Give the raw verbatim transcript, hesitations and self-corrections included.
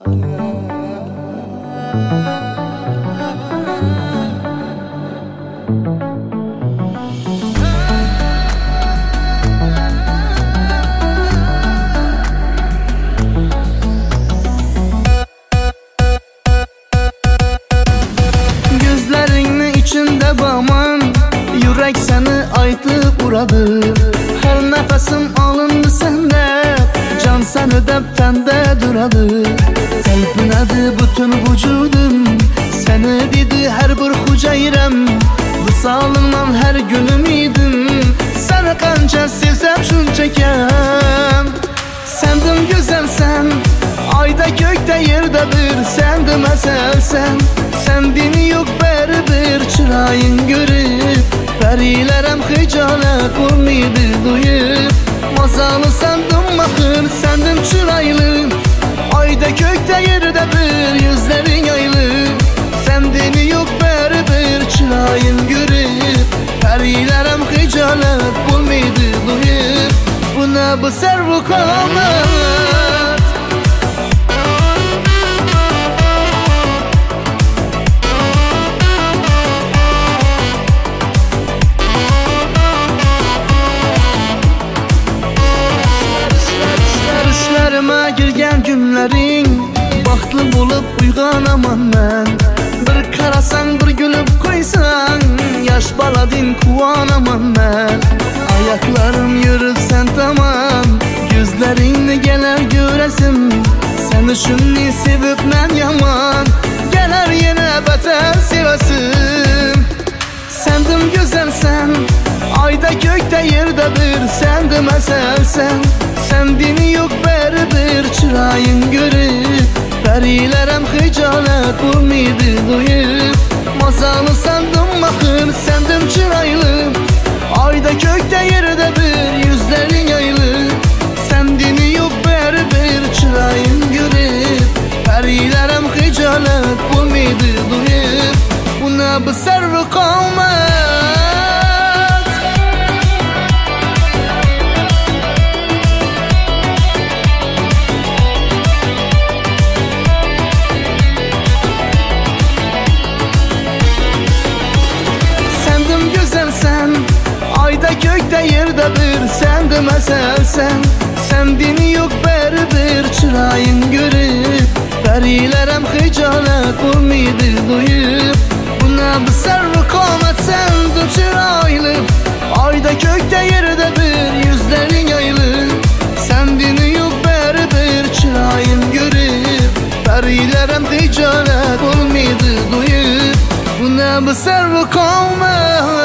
Gözlerinin içinde baman, yürek seni aytıp uradı. Her nefesim alındı sende, can seni deptende duradı. Telpinedi bütün vücudum, seni dedi her bir hücrem. Visalından her günüm idim, seni kanca sevsem şunçakem. Sendin güzel sen, ayda gökte yerde bir. Sendin mesel sen, sendin yok beri bir. Çırayın görüp, perilerem hicalet olmaydı duyup. Mazalı sendin bakır, sendin çıraylı. Ayda gökte yerde bir, yüzlerin yaylı. Sendin yok beri bir. Çırayın görüp, perilerem hicalet olmaydı duyup. Bu ne bu servu kamet? Düşlerime girgen günlerin, baxtlı bulup uyganaman ben. Bir karasan bir gülüp koysan, yaş baladin kuvanaman ben. Ayaklarım yürüp sen tamam, gözlerinle gelir göresim. Seni şunu sevip ben yaman, gelir yine beter sevesim. Sendin güzel sen, ayda gökte yerde bir. Sendin mesel sen, sendin yok beri bir. Çırayın görüp, perilerem hicalet olmaydı duyup. Mazalı sendin bakır, sendin çıraylı. Ayda kökte yerde bir, yüzlerin yaylı. Sendin yok beri bir. Çırayın görüp, perilerem hicalet olmaydı duyup. Bu ne bu servu kamet? Sendin güzel sen, ayda gökte yerde bir. Sendin mesel sen, sendin yok beri bir. Çırayın görüp, perilerem hicalet olmaydı duyup. Bu ne bu servu kamet? Sendin çıraylı. Ayda gökte yerde bir, yüzlerin yaylı. Sendin yok beri bir. Çırayın görüp, perilerem hicalet olmaydı duyup. Bu ne bu servu kamet?